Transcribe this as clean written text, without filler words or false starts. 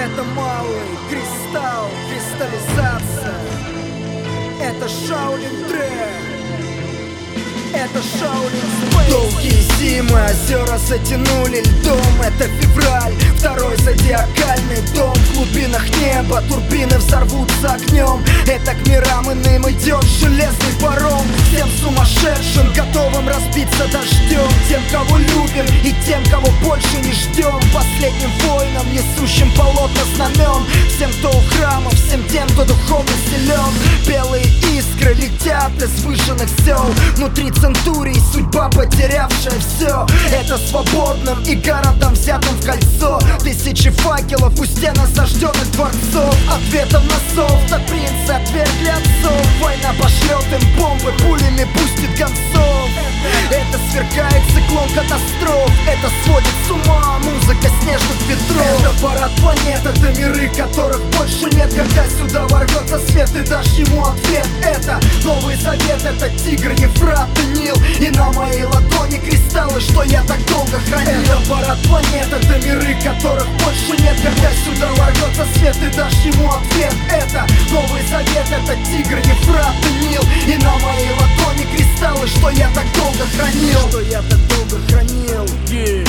Это малый кристалл, кристаллизация. Это Shaolin трек. Это Shaolin Space. Долгие зимы, озера затянули льдом. Это февраль, второй зодиакальный дом. В глубинах неба турбины взорвутся огнем. Это к мирам иным идет железный паром. Всем сумасшедшим, готовым разбиться дождем. Тем, кого любим, и тем, кого больше не ждем. Последним воинам, несущим полотна знамен. Всем, кто у храмов, всем тем, кто духовно силен. Белые искры летят из выжженных сел. Внутри центурий судьба, потерявшая все. Это свободным и городом, взятым в кольцо. Тысячи факелов у стен осажденных дворцов. Ответом на зов, так принцы отвергли отцов. Война пошлет им бомбы, пулями пустит гонцов. Это сверкает циклон катастроф. Это сводит с ума музыка снежных ветров. Это парад планет, это миры, которых больше нет. Когда сюда ворвется свет, ты дашь ему ответ. Это Новый Завет, это Тигр, Ефрат и Нил. И на моей ладони кристаллы, что я так долго хранил. Это парад планет, это миры, которых больше нет. Когда сюда ворвется свет, ты дашь ему ответ. Это Новый Завет, это Тигр, Ефрат и Нил. И на моей ладони кристаллы, что я так долго хранил. Что я так долго хранил.